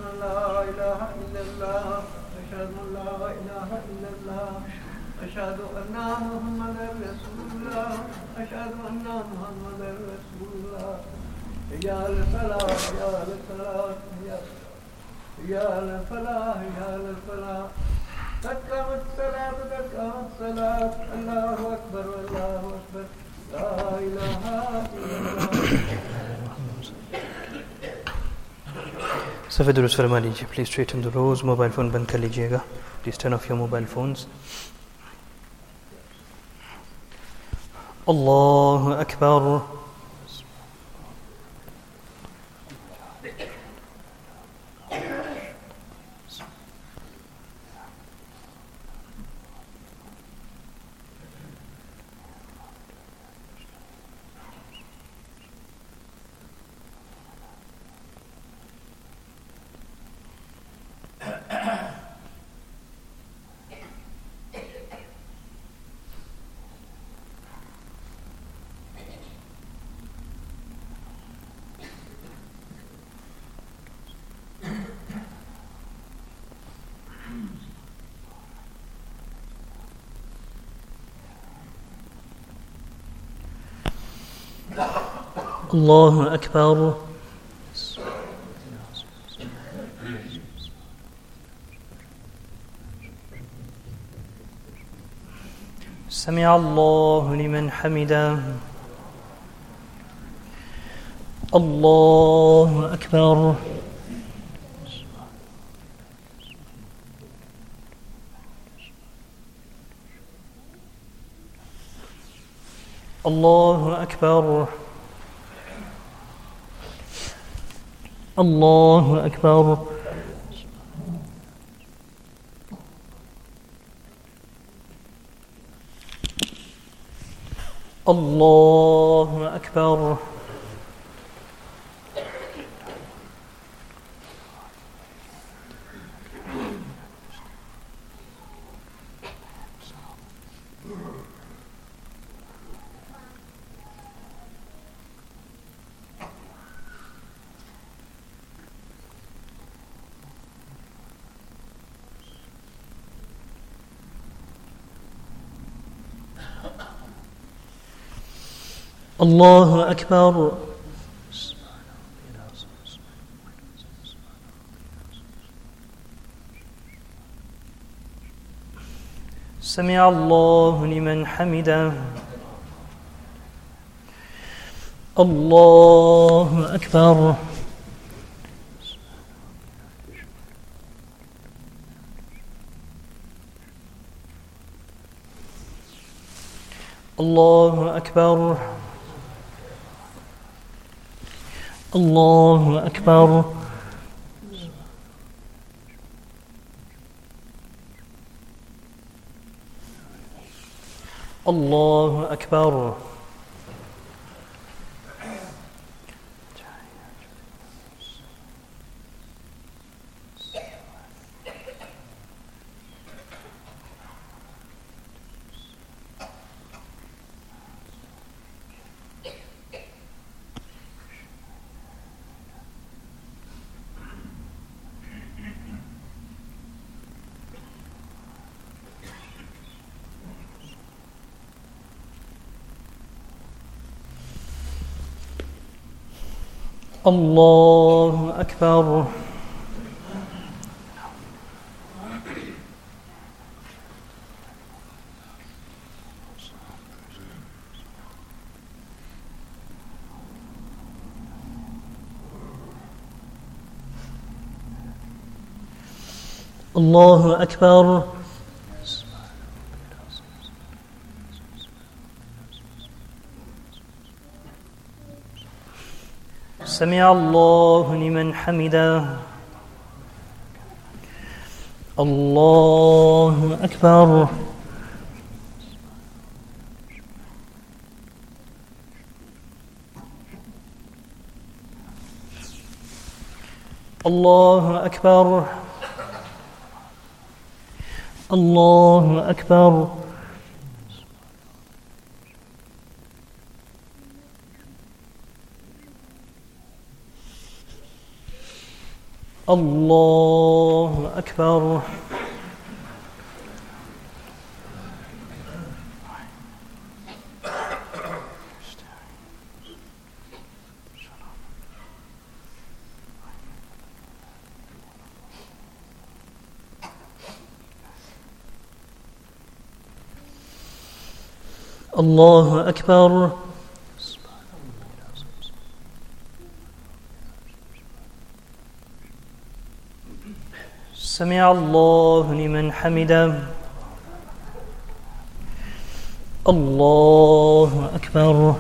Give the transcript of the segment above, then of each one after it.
أن لا إله إلا الله أشهد أن لا إله إلا الله أشهد أن محمدا رسول الله أشهد أن محمدا رسول الله يا الفلاح يا الفلاح يا الفلاح يا الفلاح قد قامت الصلاة قد قامت الصلاة الله أكبر الله أكبر لا إله إلا الله. सफ़े दुरुस्त फरमा लीजिए please straight in the rows mobile phone बंद कर लीजिएगा please turn off your mobile phones अल्लाहु अकबर الله أكبر سمع الله لمن حمده الله أكبر الله أكبر الله أكبر الله أكبر الله أكبر سمع الله لمن حمده الله أكبر الله أكبر الله أكبر الله أكبر الله أكبر الله أكبر سمع الله لمن حمده الله أكبر الله أكبر الله أكبر الله أكبر. الله أكبر. سمع الله لمن حمده. الله أكبر.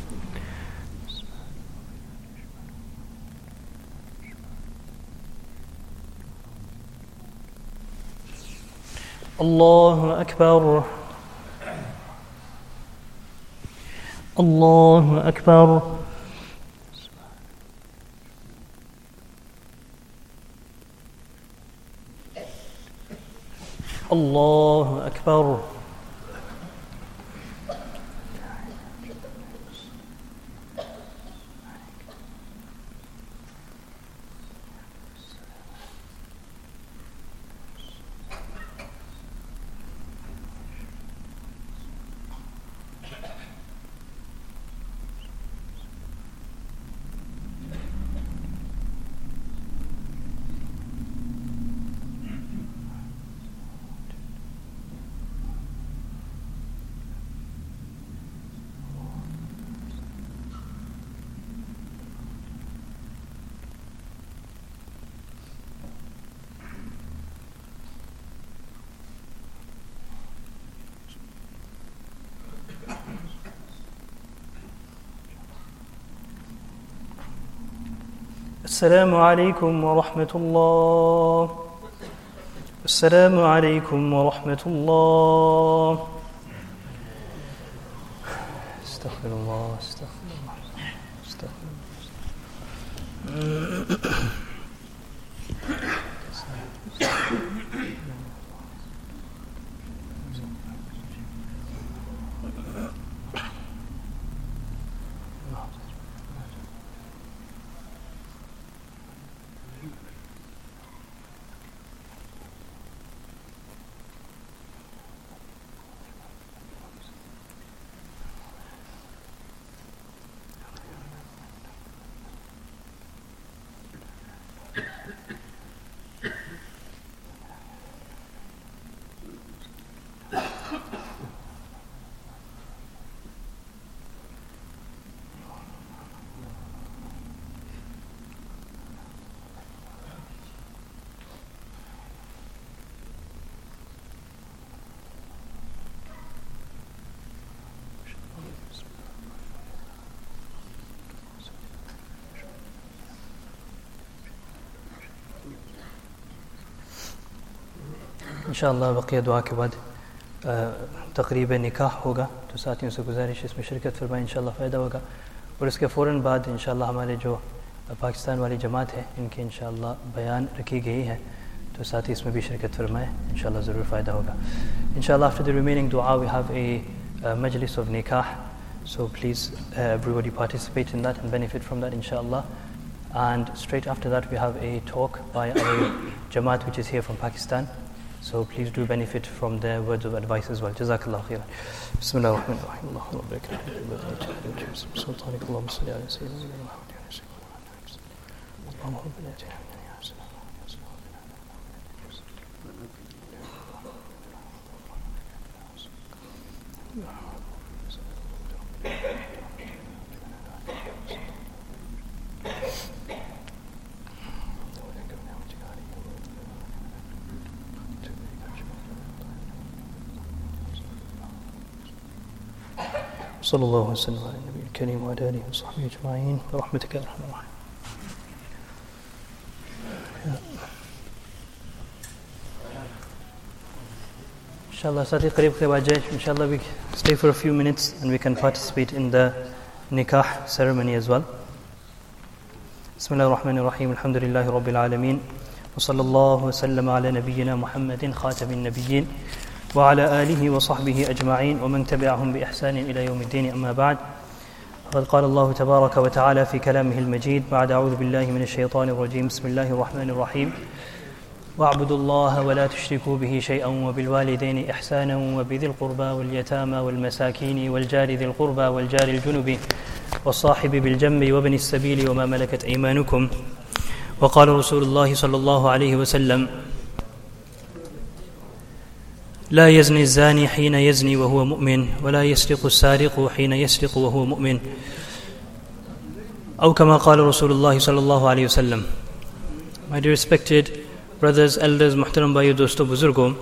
الله أكبر. الله أكبر. الله أكبر. السلام عليكم ورحمة الله. السلام عليكم ورحمة الله. استغفر الله استغفر الله استغفر الله. इंशाअल्लाह बक़िया दुआ के बाद तकरीब निकाह होगा, तो साथियों से गुजारिश इसमें शिरकत फरमाएं, इंशाअल्लाह फ़ायदा होगा। और इसके फ़ौरन बाद इंशाअल्लाह हमारे जो पाकिस्तान वाली जमात है इनके इंशाअल्लाह बयान रखी गई है, तो साथ ही इसमें भी शिरकत फरमाएं, इंशाअल्लाह ज़रूर फ़ायदा होगा। इंशाअल्लाह after the remaining dua we have a majlis of nikah, so please everybody participate in that and benefit from that inshallah. And straight after that we have a talk by our jamaat which is here from Pakistan, so please do benefit from their words of advice as well. Jazakallah khairan. Bismillah ar-Rahman ar-Rahim. Allahumma barik lana sultanik Allahumma salli ala sayyidina Muhammad Allahumma barik lana صلى الله وسلم على النبي الكريم وعلى آله وصحبه أجمعين برحمتك يا أرحم الراحمين. Inshallah, Sati Qarib Khawajaj, inshallah we stay for a few minutes and we can participate in the nikah ceremony as well. Bismillah ar-Rahman ar-Rahim, alhamdulillahi rabbil alameen, wa sallallahu wa sallam ala nabiyyina Muhammadin khatamin nabiyyin wa ala alihi wa sahbihi ajma'in wa man tabi'ahum bi ihsanin ila yawmiddin amma ba'd. فقد قال الله تبارك وتعالى في كلامه المجيد بعد أعوذ بالله من الشيطان الرجيم بسم الله الرحمن الرحيم واعبدوا الله ولا تشركوا به شيئا وبالوالدين إحسانا وبذي القربى واليتامى والمساكين والجار ذي القربى والجار الجنب والصاحب بالجنب وابن السبيل وما ملكت أيمانكم وقال رسول الله صلى الله عليه وسلم لا يزني الزاني حين يزني وهو مؤمن ولا يسرق السارق حين يسرق وهو مؤمن أو كما قال رسول الله صلى الله عليه وسلم. My dear respected brothers, elders, muhtaram bhaiyo, dosto, buzurgo,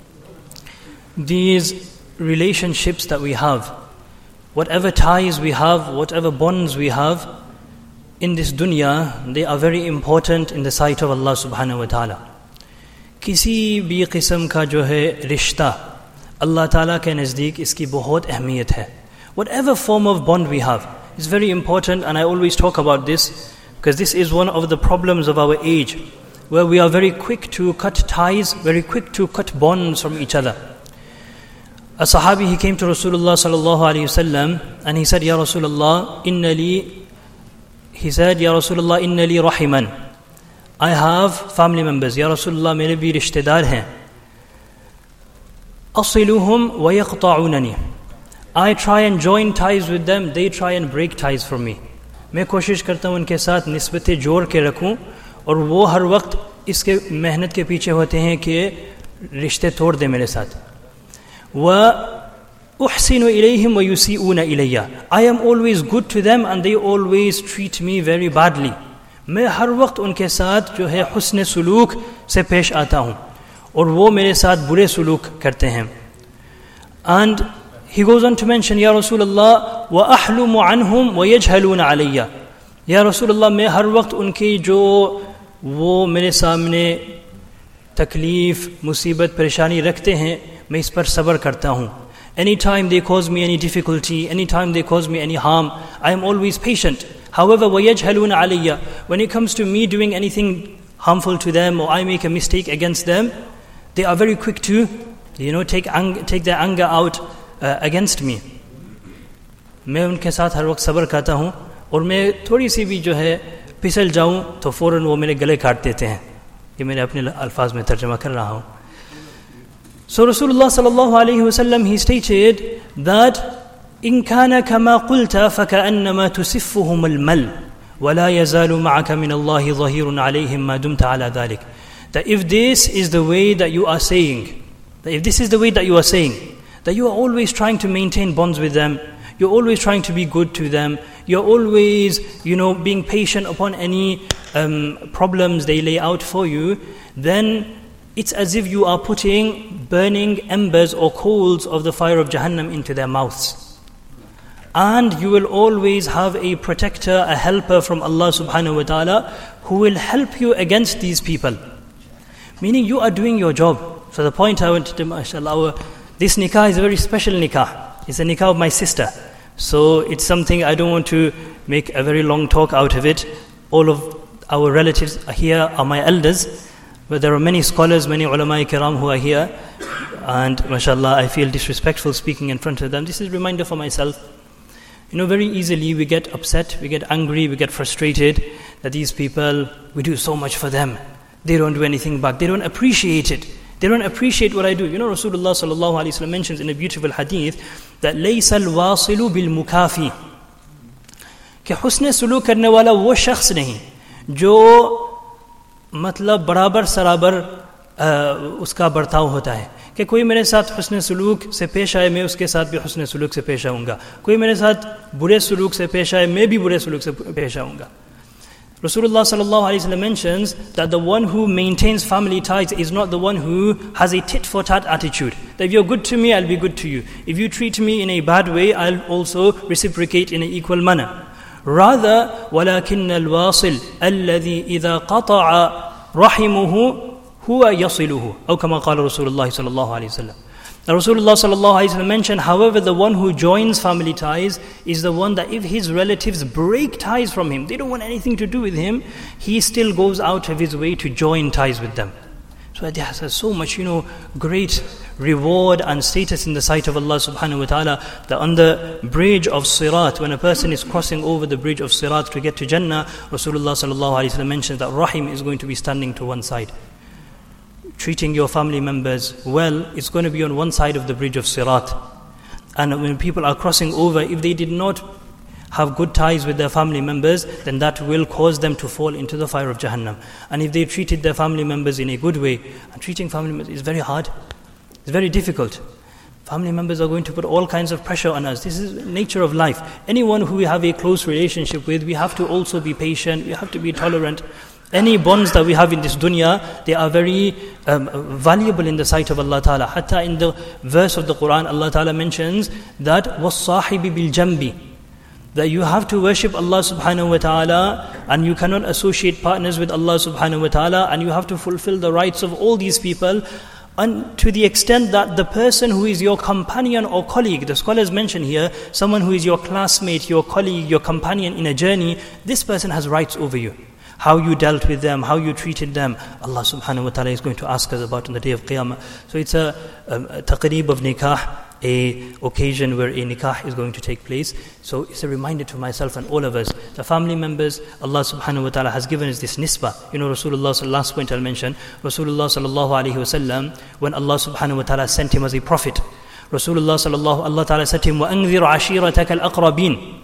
these relationships that we have, whatever ties we have, whatever bonds we have in this dunya, they are very important in the sight of Allah subhanahu wa ta'ala. किसी भी किस्म का जो है रिश्ता अल्लाह ताला के नज़दीक इसकी बहुत अहमियत है. Whatever form of bond we have is very important, and I always talk about this because this is one of the problems of our age, where we are very quick to cut ties, very quick to cut bonds from each other. A Sahabi, he came to Rasulullah sallallahu alaihi wasallam and he said, Ya Rasulullah, he said, Ya Rasulullah, inna li rahiman. I have family members. Ya Rasulullah, mere bhi rishtedar hain. Asiluhum wa yaqta'unani. I try and join ties with them, they try and break ties from me. मैं कोशिश करता हूँ उनके साथ निस्बतें जोड़ के रखूँ, और वो हर वक्त इसके मेहनत के पीछे होते हैं कि रिश्ते तोड़ दे मेरे साथ. وَأُحْسِنُ إِلَيْهِمْ وَيُسِيئُونَ إِلَيَّ. I am always good to them and they always treat me very badly. मैं हर वक्त उनके साथ जो है हुस्न सुलूक से पेश आता हूँ और वो मेरे साथ बुरे सुलूक करते हैं. And he goes on to mention, Ya Rasulullah, وَأَحْلُمُ عَنْهُمْ وَيَجْهَلُونَ عَلَيَّ. Ya Rasulullah, मैं हर वक्त उनकी जो वो मेरे सामने तकलीफ, मुसीबत, परेशानी रखते हैं, मैं इस पर सब्र करता हूँ. Anytime they cause me any difficulty, anytime they cause me any harm, I am always patient. However, وَيَجْهَلُونَ عَلَيَّ. When it comes to me doing anything harmful to them or I make a mistake against them, they are very quick to, take their anger out against me. मैं उनके साथ हर वक्त सब्र करता हूँ, और मैं थोड़ी सी भी जो है फिसल जाऊँ तो फ़ौरन वो मेरे गले काट देते हैं. ये मैंने अपने अल्फाज में तर्जमा कर रहा हूँ. So Rasulullah sallallahu alayhi wa sallam, he stated that إن كان كما قلت فكأنما تسفهم المل ولا يزال معك من الله ظهير عليهم ما دمت على ذلك. That if this is the way that you are saying, that you are always trying to maintain bonds with them, you're always trying to be good to them, you're always, being patient upon any problems they lay out for you, then it's as if you are putting burning embers or coals of the fire of Jahannam into their mouths. And you will always have a protector, a helper from Allah subhanahu wa ta'ala who will help you against these people. Meaning you are doing your job. So the point I wanted to, mashallah, this nikah is a very special nikah. It's a nikah of my sister. So it's something I don't want to make a very long talk out of it. All of our relatives here are my elders, but there are many scholars, many ulama kiram who are here. And mashallah, I feel disrespectful speaking in front of them. This is a reminder for myself. Very easily we get upset, we get angry, we get frustrated that these people, we do so much for them. They don't do anything back. They don't appreciate it. They don't appreciate what I do. Rasulullah sallallahu alaihi wasallam mentions in a beautiful hadith that لَيْسَ الْوَاصِلُ بِالْمُكَافِي, कि हुस्न सुलूक करने वाला वो शख्स नहीं जो मतलब बराबर सराबर उसका बर्ताव होता है, कि कोई मेरे साथ हुस्न सुलूक से पेश आए, मैं उसके साथ भी हुस्न सुलूक से पेश आऊँगा. कोई मेरे साथ बुरे सुलूक से पेश आए, मैं भी बुरे सुलूक से पेश आऊँगा. Rasulullah sallallahu alaihi wasallam mentions that the one who maintains family ties is not the one who has a tit-for-tat attitude. That if you're good to me, I'll be good to you. If you treat me in a bad way, I'll also reciprocate in an equal manner. Rather, وَلَكِنَّ الْوَاصِلِ الَّذِي إِذَا قَطَعَ رَحِمُهُ هُوَ يَصِلُهُ أو كما قال رسول الله صلى الله عليه وسلم. Now Rasulullah sallallahu alaihi wasallam mentioned, however, the one who joins family ties is the one that if his relatives break ties from him, they don't want anything to do with him, he still goes out of his way to join ties with them. So that has so much, great reward and status in the sight of Allah subhanahu wa ta'ala, that on the bridge of Sirat, when a person is crossing over the bridge of Sirat to get to Jannah, Rasulullah sallallahu alaihi wasallam mentions that Rahim is going to be standing to one side. Treating your family members well is going to be on one side of the bridge of Sirat. And when people are crossing over, if they did not have good ties with their family members, then that will cause them to fall into the fire of Jahannam. And if they treated their family members in a good way, and treating family members is very hard, it's very difficult. Family members are going to put all kinds of pressure on us. This is the nature of life. Anyone who we have a close relationship with, we have to also be patient, we have to be tolerant. Any bonds that we have in this dunya, they are very valuable in the sight of Allah Ta'ala. Hatta in the verse of the Quran, Allah Ta'ala mentions that وَالصَّاحِبِ بِالْجَنْبِ, that you have to worship Allah subhanahu wa ta'ala, and you cannot associate partners with Allah subhanahu wa ta'ala, and you have to fulfill the rights of all these people, and to the extent that the person who is your companion or colleague, the scholars mention here, someone who is your classmate, your colleague, your companion in a journey, this person has rights over you. How you dealt with them, how you treated them, Allah subhanahu wa ta'ala is going to ask us about on the day of Qiyamah. So it's a taqreeb of nikah, a occasion where a nikah is going to take place. So it's a reminder to myself and all of us, the family members, Allah subhanahu wa ta'ala has given us this nisbah. You know, Rasulullah, last point I'll mention, Rasulullah sallallahu alayhi wa sallam, when Allah subhanahu wa ta'ala sent him as a prophet, Rasulullah sallallahu, Allah ta'ala said to him, وَأَنذِرْ عَشِيرَتَكَ الْأَقْرَبِينَ,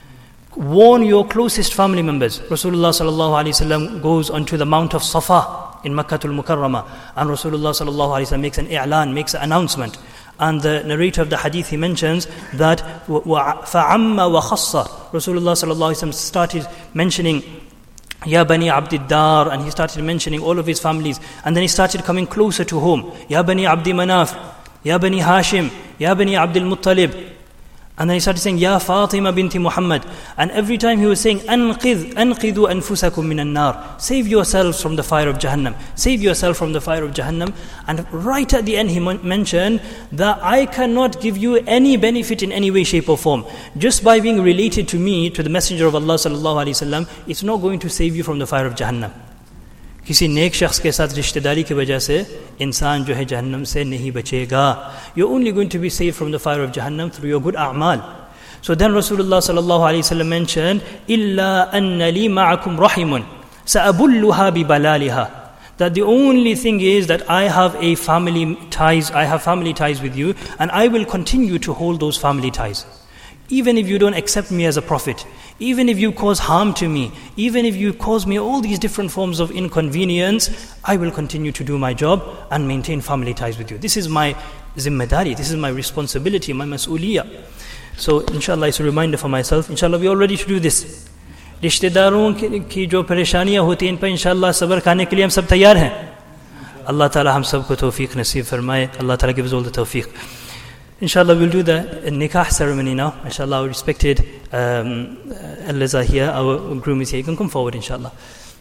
warn your closest family members. Rasulullah sallallahu alaihi wasallam goes onto the Mount of Safa in Makkatul Mukarramah, and Rasulullah sallallahu alaihi wasallam makes an i'lan, makes an announcement. And the narrator of the hadith, he mentions that فَعَمَّ وَخَصَّ, Rasulullah sallallahu alaihi wasallam started mentioning Ya Bani Abdiddar, and he started mentioning all of his families, and then he started coming closer to home. Ya Bani Abdi Manaf, Ya Bani Hashim, Ya Bani Abdul Muttalib. And then he started saying, Ya Fatima binti Muhammad. And every time he was saying, أَنْقِذْ أَنْقِذُوا أَنفُسَكُم مِّنَ النَّارِ, save yourselves from the fire of Jahannam. Save yourself from the fire of Jahannam. And right at the end he mentioned that I cannot give you any benefit in any way, shape or form. Just by being related to me, to the Messenger of Allah sallallahu alaihi wasallam, it's not going to save you from the fire of Jahannam. किसी नेक शख्स के साथ रिश्तेदारी की वजह से इंसान जो है जहन्नम से नहीं बचेगा. You're only going to be saved from the fire of Jahannam through your good a'mal. So then Rasulullah sallallahu alaihi wasallam mentioned, إِلَّا أَنَّ لِي مَعَكُمْ رَحِمٌ سَأَبُلُّهَا بِبَلَالِهَا, that the only thing is that I have family ties with you, and I will continue to hold those family ties. Even if you don't accept me as a prophet, even if you cause harm to me, even if you cause me all these different forms of inconvenience, I will continue to do my job and maintain family ties with you. This is my zimmadari, this is my responsibility, my mas'uliyah. So inshallah it's a reminder for myself. Inshallah we are ready to do this. रिश्तेदारों की जो परेशानियां होती हैं इन पर इंशाल्लाह सब्र करने के लिए हम सब तैयार हैं. अल्लाह ताला हम सबको तौफीक नसीब फरमाए. अल्लाह ताला give us all the tawfiq. Inshallah, we'll do the nikah ceremony now. Inshallah, our respected elders are here, our groom is here. You can come forward, inshallah.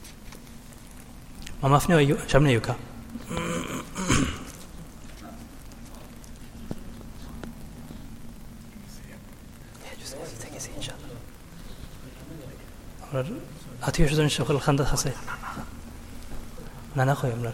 Mamafne wa yu, shamne yuka. Atiyo shuzan shukul khanda khase. Nana khoy amlar.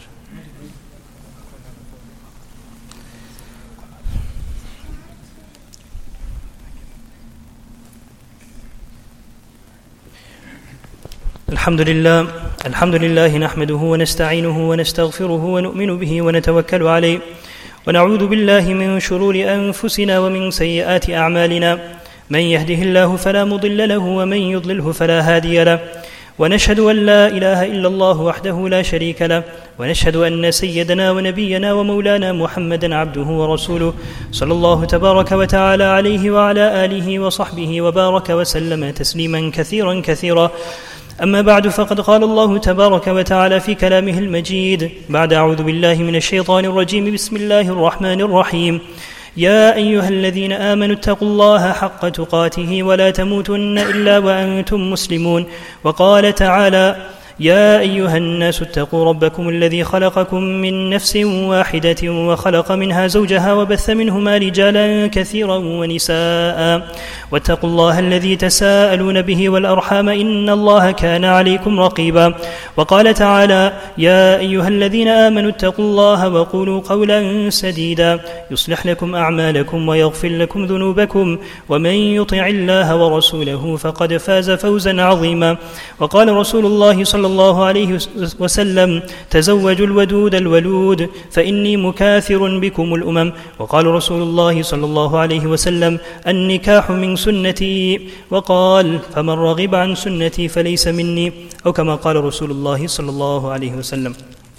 الحمد لله نحمده ونستعينه ونستغفره ونؤمن به ونتوكل عليه ونعوذ بالله من شرور أنفسنا ومن سيئات أعمالنا من يهده الله فلا مضل له ومن يضلله فلا هادي له ونشهد أن لا إله إلا الله وحده لا شريك له ونشهد أن سيدنا ونبينا ومولانا محمدا عبده ورسوله صلى الله تبارك وتعالى عليه وعلى آله وصحبه وبارك وسلم تسليما كثيرا. أما بعد، فقد قال الله تبارك وتعالى في كلامه المجيد بعد أعوذ بالله من الشيطان الرجيم بسم الله الرحمن الرحيم يا أيها الذين آمنوا اتقوا الله حق تقاته ولا تموتن إلا وأنتم مسلمون. وقال تعالى يا أيها الناس اتقوا ربكم الذي خلقكم من نفس واحدة وخلق منها زوجها وبث منهما رجالا كثيرا ونساء واتقوا الله الذي تساءلون به والأرحام إن الله كان عليكم رقيبا. وقال تعالى يا أيها الذين آمنوا اتقوا الله وقولوا قولا سديدا يصلح لكم أعمالكم ويغفر لكم ذنوبكم ومن يطع الله ورسوله فقد فاز فوزا عظيما. وقال رسول الله صلى الله عليه وسلم تزوجوا الودود الولود فإني مكاثر بكم الأمم. وقال رسول الله صلى الله عليه وسلم النكاح من سنتي وقال فمن رغب عن سنتي فليس مني أو كما قال رسول الله صلى الله عليه وسلم.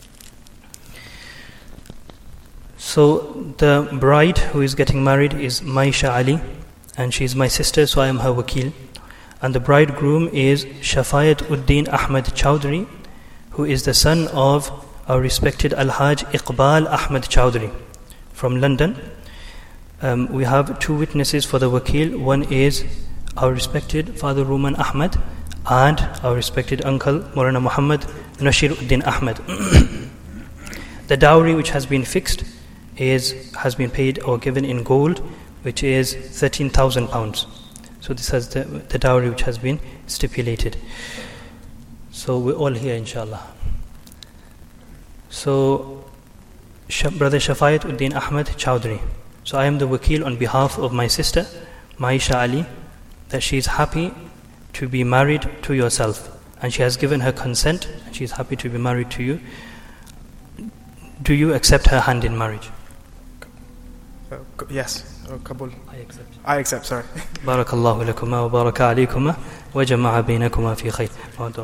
So the bride who is getting married is Maisha Ali, and she is my sister, so I am her wakil. And the bridegroom is Shafayat Uddin Ahmed Chowdhury, who is the son of our respected Al-Hajj Iqbal Ahmed Chowdhury from London. We have two witnesses for the wakil. One is our respected Father Ruman Ahmed and our respected uncle Maulana Muhammad Nashir Uddin Ahmed. The dowry which has been fixed has been paid or given in gold, which is £13,000. So this is the dowry which has been stipulated. So we're all here, inshallah. So Brother Shafayat Uddin Ahmed Chowdhury. So I am the wakil on behalf of my sister Maisha Ali, that she is happy to be married to yourself, and she has given her consent, and she is happy to be married to you. Do you accept her hand in marriage? Yes. Kabul. I accept, sorry. Barakallahu lakuma wa baraka alaykuma wa jama'a baynakuma fi khayr.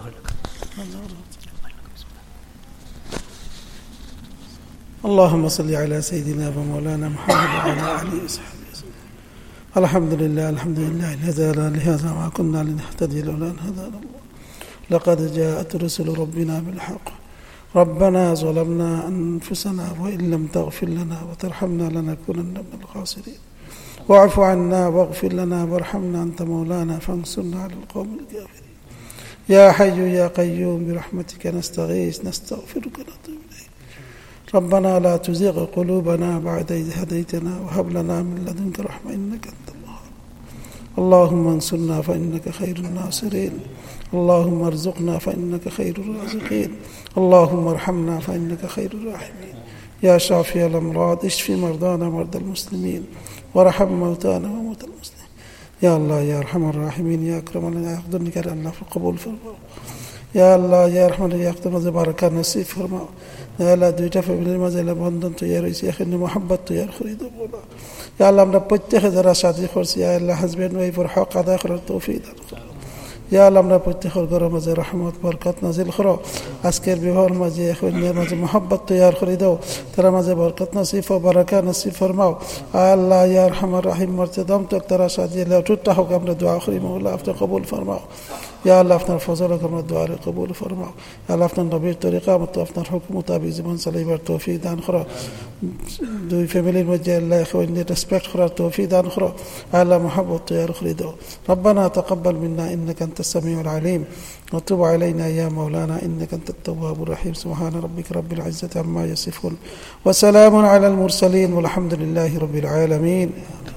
اللهم صل على سيدنا ومولانا محمد وعلى آله وصحبه وسلم. الحمد لله الذي هدانا لهذا وما كنا لنهتدي لولا أن هدانا الله. لقد جاءت رسل ربنا بالحق. ربنا ظلمنا أنفسنا وإن لم تغفر لنا وترحمنا لنكونن من الخاسرين. واعف عنا واغفر لنا وارحمنا أنت مولانا فانصرنا على القوم الكافرين. يا حي يا قيوم برحمتك نستغيث نستغفرك نتوب إليك. ربنا لا تزغ قلوبنا بعد إذ هديتنا وهب لنا من لدنك رحمة إنك أنت الوهاب. اللهم انصرنا فإنك خير الناصرين. اللهم ارزقنا فإنك خير الرازقين. اللهم ارحمنا فإنك خير الراحمين. يا شافي الأمراض اشف مرضانا مرضى المسلمين وارحم موتانا وموتى المسلمين. يا الله يا أرحم الراحمين يا أكرم الله يا أقدرني كان الله في القبول فرماو. يا الله يا رحمن يا أقدر مزي باركة نصيب فرماو. يا الله دويتا فبلي مزي لبندن تو يا رئيس يا خني محبت تو يا خريد بولا. يا الله من بتخذ رشاتي خرس يا الله حزبين ويفر حق داخل التوفيق. يا الله من بتخذ غرام مزي رحمة بركات نازل خرا. أسكر بهار مزي خني مزي محبت تو يا خريدو. ترى مزي بركات نصيب وبركة نصيب فرماو. الله يا أرحم الراحمين مرتدم تكتر رشاتي لا تتحو قبل الدعاء خريم الله أفتح قبول فرماو. يا الله أفتح فضلك من الدعاء قبول فرماو. يا الله أفتح ربي الطريقة متوفنا الحكم متابع زمان صلي برتوفيق دان خرا. دوي فاميلي الموجه الله إخواني رسبكت خرا توفيق دان خرا. الله محبت يا خريدو. ربنا تقبل منا إنك أنت السميع العليم وتب علينا يا مولانا إنك أنت التواب الرحيم. سبحان ربك رب العزة عما يصفون وسلام على المرسلين والحمد لله رب العالمين.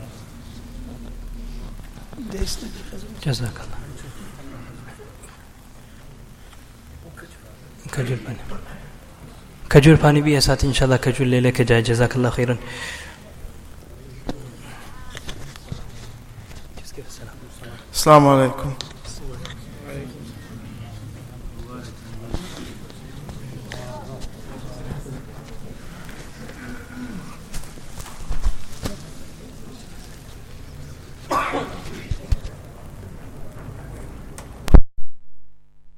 جزاك الله. खजूर पानी भी है साथ इंशाल्लाह खजूर ले लेके जाए. जज़ाकल्लाह खैरन. अस्सलाम वालेकुम.